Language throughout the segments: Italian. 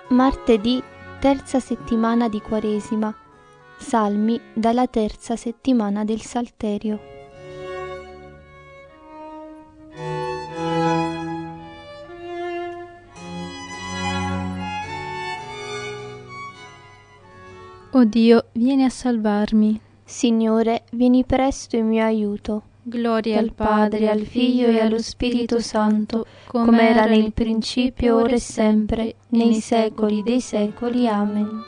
Martedì, terza settimana di Quaresima. Salmi dalla terza settimana del Salterio. O Dio, vieni a salvarmi. Signore, vieni presto in mio aiuto. Gloria al Padre, al Figlio e allo Spirito Santo, come era nel principio, ora e sempre, nei secoli dei secoli. Amen.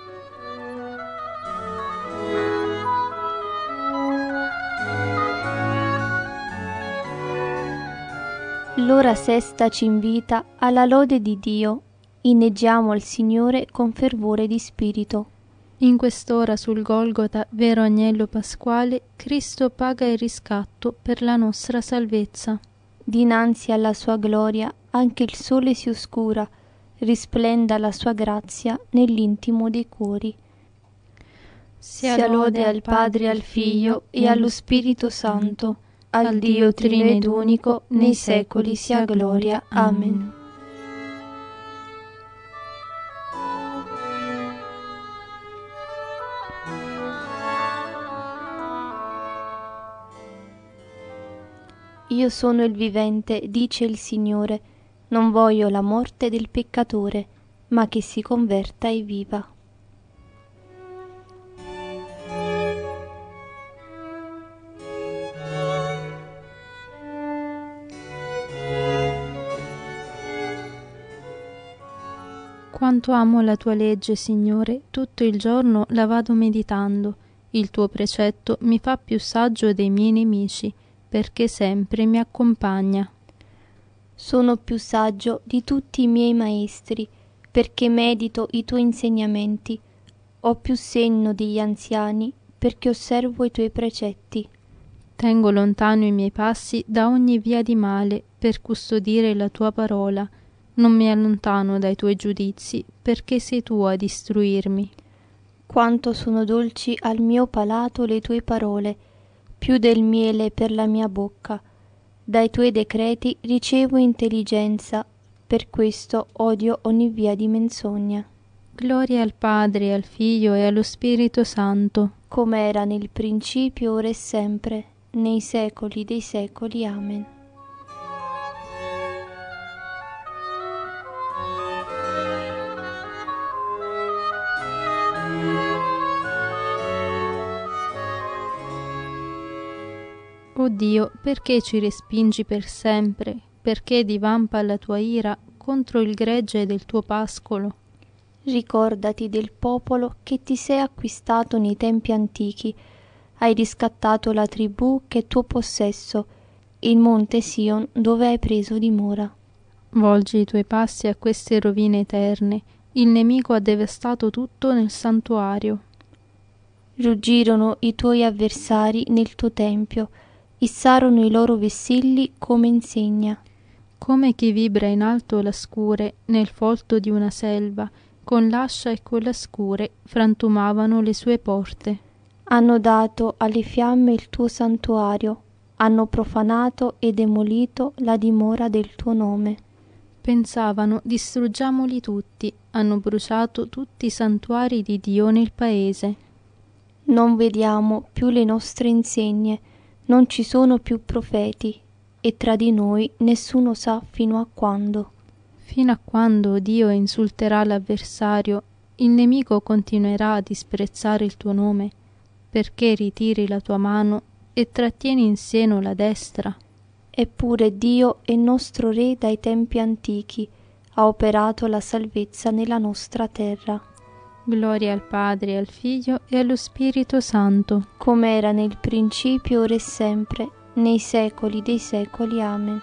L'ora sesta ci invita alla lode di Dio. Inneggiamo al Signore con fervore di spirito. In quest'ora sul Golgota, vero agnello pasquale, Cristo paga il riscatto per la nostra salvezza. Dinanzi alla sua gloria anche il sole si oscura, risplenda la sua grazia nell'intimo dei cuori. Sia lode al Padre, al Figlio e allo Spirito Santo, al Dio Trino ed Unico, nei secoli sia gloria. Amen. Io sono il vivente, dice il Signore, non voglio la morte del peccatore, ma che si converta e viva. Quanto amo la tua legge, Signore, tutto il giorno la vado meditando. Il tuo precetto mi fa più saggio dei miei nemici, perché sempre mi accompagna. Sono più saggio di tutti i miei maestri, perché medito i tuoi insegnamenti. Ho più senno degli anziani, perché osservo i tuoi precetti. Tengo lontano i miei passi da ogni via di male, per custodire la tua parola. Non mi allontano dai tuoi giudizi, perché sei tu a istruirmi. Quanto sono dolci al mio palato le tue parole, più del miele per la mia bocca. Dai tuoi decreti ricevo intelligenza, per questo odio ogni via di menzogna. Gloria al Padre, al Figlio e allo Spirito Santo, come era nel principio, ora e sempre, nei secoli dei secoli. Amen. O Dio, perché ci respingi per sempre? Perché divampa la tua ira contro il gregge del tuo pascolo? Ricordati del popolo che ti sei acquistato nei tempi antichi. Hai riscattato la tribù che è tuo possesso, il monte Sion dove hai preso dimora. Volgi i tuoi passi a queste rovine eterne. Il nemico ha devastato tutto nel santuario. Ruggirono i tuoi avversari nel tuo tempio, issarono i loro vessilli come insegna. Come chi vibra in alto la scure nel folto di una selva, con l'ascia e con la scure frantumavano le sue porte. Hanno dato alle fiamme il tuo santuario, hanno profanato e demolito la dimora del tuo nome. Pensavano, distruggiamoli tutti, hanno bruciato tutti i santuari di Dio nel paese. Non vediamo più le nostre insegne, non ci sono più profeti, e tra di noi nessuno sa fino a quando. Fino a quando Dio insulterà l'avversario, il nemico continuerà a disprezzare il tuo nome, perché ritiri la tua mano e trattieni in seno la destra. Eppure Dio è nostro Re dai tempi antichi, ha operato la salvezza nella nostra terra. Gloria al Padre, al Figlio e allo Spirito Santo, come era nel principio, ora e sempre, nei secoli dei secoli. Amen.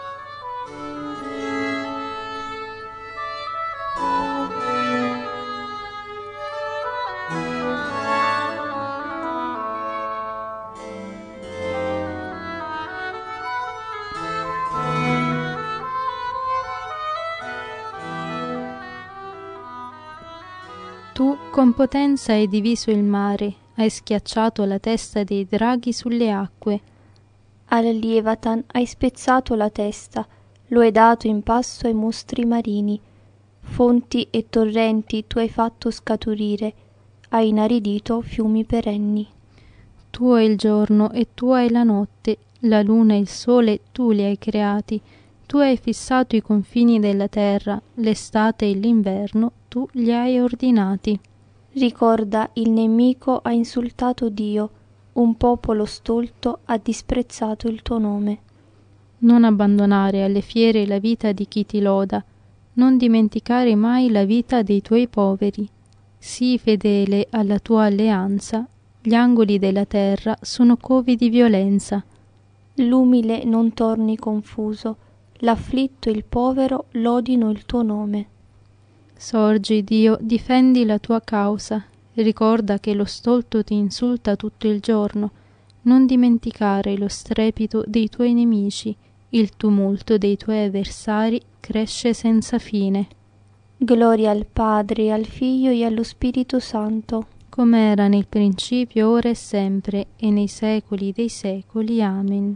Tu con potenza hai diviso il mare, hai schiacciato la testa dei draghi sulle acque. Al Lievatan hai spezzato la testa, lo hai dato in pasto ai mostri marini. Fonti e torrenti tu hai fatto scaturire, hai inaridito fiumi perenni. Tuo è il giorno e tua è la notte, la luna e il sole tu li hai creati. Tu hai fissato i confini della terra, l'estate e l'inverno tu li hai ordinati. Ricorda, il nemico ha insultato Dio, un popolo stolto ha disprezzato il tuo nome. Non abbandonare alle fiere la vita di chi ti loda, non dimenticare mai la vita dei tuoi poveri. Sii fedele alla tua alleanza, gli angoli della terra sono covi di violenza. L'umile non torni confuso, l'afflitto e il povero lodino il tuo nome. Sorgi, Dio, difendi la tua causa, ricorda che lo stolto ti insulta tutto il giorno, non dimenticare lo strepito dei tuoi nemici, il tumulto dei tuoi avversari cresce senza fine. Gloria al Padre, al Figlio e allo Spirito Santo, come era nel principio, ora e sempre, e nei secoli dei secoli. Amen.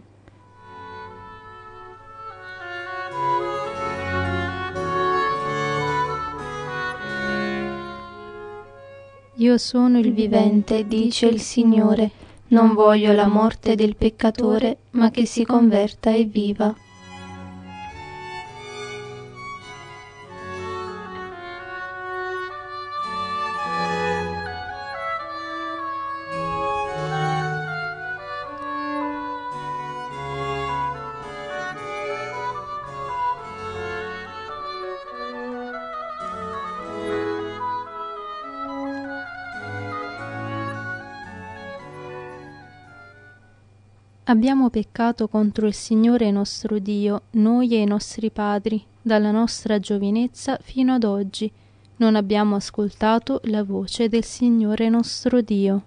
Io sono il vivente, dice il Signore, non voglio la morte del peccatore, ma che si converta e viva. Abbiamo peccato contro il Signore nostro Dio, noi e i nostri padri, dalla nostra giovinezza fino ad oggi. Non abbiamo ascoltato la voce del Signore nostro Dio.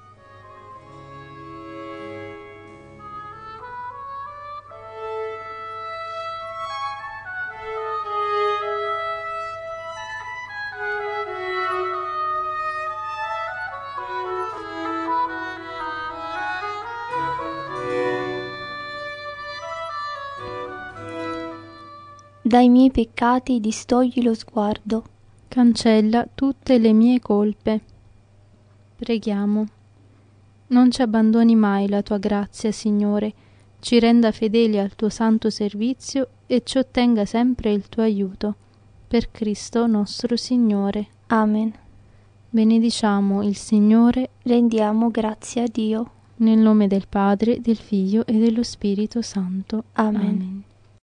Dai miei peccati distogli lo sguardo. Cancella tutte le mie colpe. Preghiamo. Non ci abbandoni mai la tua grazia, Signore, ci renda fedeli al tuo santo servizio e ci ottenga sempre il tuo aiuto. Per Cristo nostro Signore. Amen. Benediciamo il Signore. Rendiamo grazie a Dio. Nel nome del Padre, del Figlio e dello Spirito Santo. Amen. Amen.